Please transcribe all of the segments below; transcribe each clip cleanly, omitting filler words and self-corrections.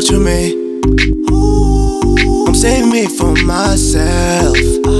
to me. I'm saving me from myself,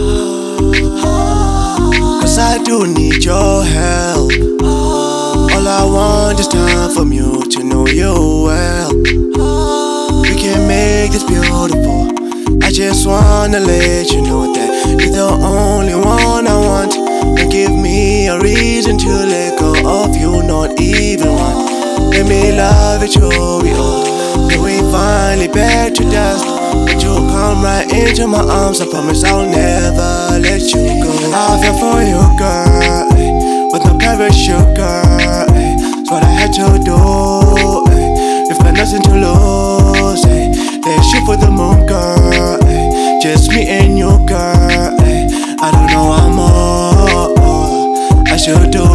'cause I do need your help. All I want is time from you to know you well. We can make this beautiful. I just wanna let you know that you're the only one I want. Don't give me a reason to let go of you, not even one. Let me love it, you'll be old. Then we finally back to dust, but you come right into my arms. I promise I'll never let you go. I fell for you, girl, with no parachute, girl. It's what I had to do. We've got nothing to lose. Let's shoot for the moon, girl. Just me and you, girl. I don't know what more I should do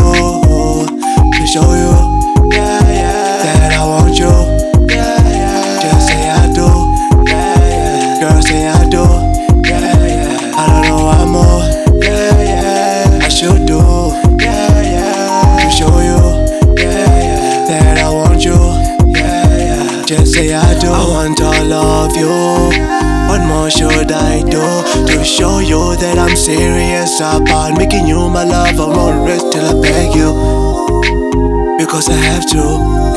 to show you that I want you. Just say I do. Girl, say I do. I don't know what more I should do to show you that I want you. Just say I do. I want all of you. What more should I do to show you that I'm serious about making you my love? I won't rest till I beg you, because I have to.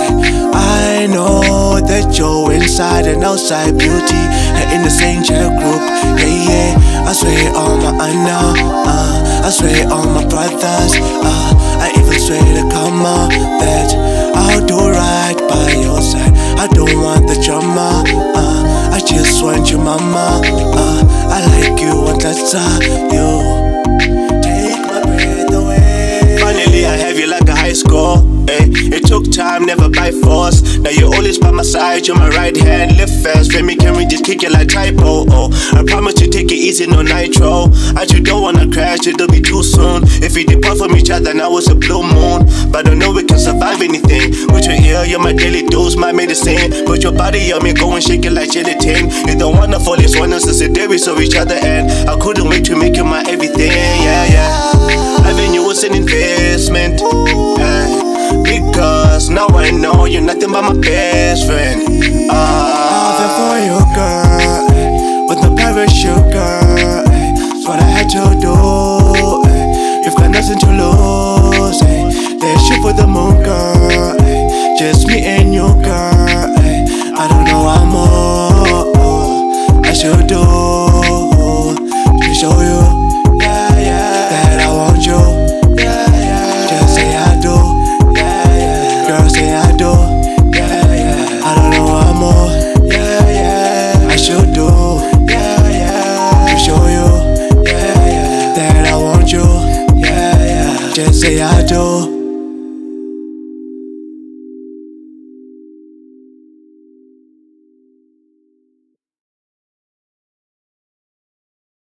I know that you're inside and outside beauty, and in the same chat group. Yeah, yeah. I swear on my Anna, I swear on my brothers, I even swear to karma that I'll do right by your side. I don't want the drama, I just want you, mama. I like you and that's you. Take my breath away. Finally I have you like a high score. It took time, never by force. Now you're always by my side, you're my right hand. Live fast, Remy can we just kick it like typo. I promise to take it easy, no nitro. I just don't wanna crash, it'll be too soon. If we depart from each other, now it's a blue moon. But I know we can survive anything. With your ear, you're my daily dose, my medicine. Put your body on me, go and shake it like gelatin. You're the wonderful, it's one us, a day we saw each other, and I couldn't wait to make you my everything. Yeah. Having you was an investment, because now I know you're nothing but my best friend. I'll feel for you, girl, with no parachute, girl. It's what I had to do. You've got nothing to lose. Let's shoot for the moon, girl. Just me and you, girl. I don't know what more I should do to show you that I want you. Just say I do. Girl, say I do. I don't know what more I should do to show you that I want you. Just say I do.